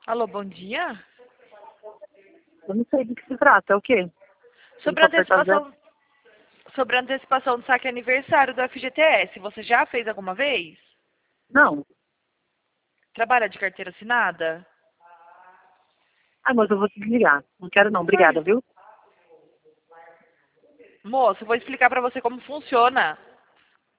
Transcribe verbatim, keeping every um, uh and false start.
Alô, bom dia. Eu não sei do que se trata, é o quê? Sobre a Só para fazer... antecipação, sobre a antecipação do saque aniversário do F G T S, você já fez alguma vez? Não. Trabalha de carteira assinada? Ah, mas eu vou te desligar. Não quero não, Por quê? obrigada, viu? Moço, eu vou explicar pra você como funciona.